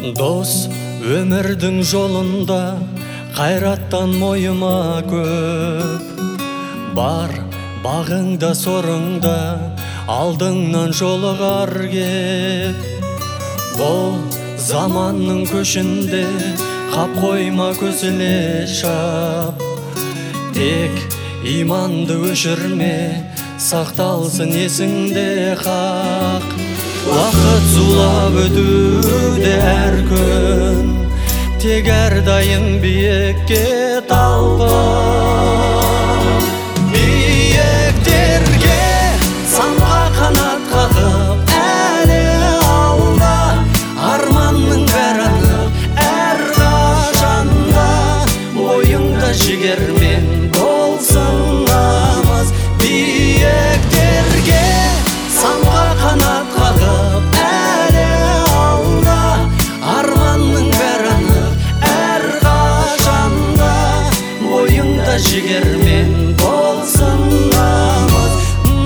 Дос өмірдің жолында қайраттан мойыма көп. Бар бағыңда сорыңда алдыңнан жолығар кеп. Бұл заманның көшінде қап қойма көзіле шап. Тек иманды өшірме, сақталсын есіңде хақ. Уақыт зулап өтуде әр күн, тек әрдайым биікке талпын. Биіктерге самға қанат қағып әлі алда, арманның бәрі анық әрқашанда. Бойыңда жігермен болсын намаз. Биіктерге самға қанат қағып әлі алда, арманның бәрі анық әрқашанда. Бойыңда жігермен болсын намаз.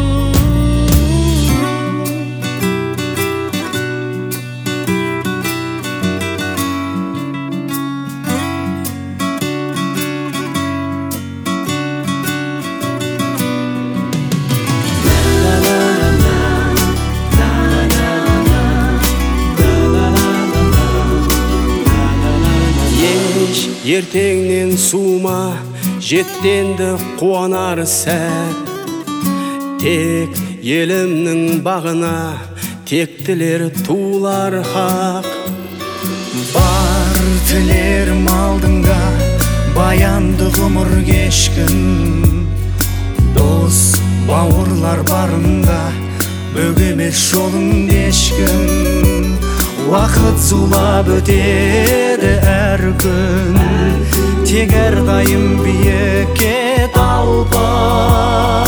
Ертеңнен сума жеттенді қуанар сәт. Тек елімнің бағына тектілер тулар хақ. Бар тілерім алдыңда, баянды ғұмыр кешкін. Дос бауырлар барында, бөгемес жолың ешкім. Уақыт зулап өтеді әр күн, тек әрдайым биікке талпын.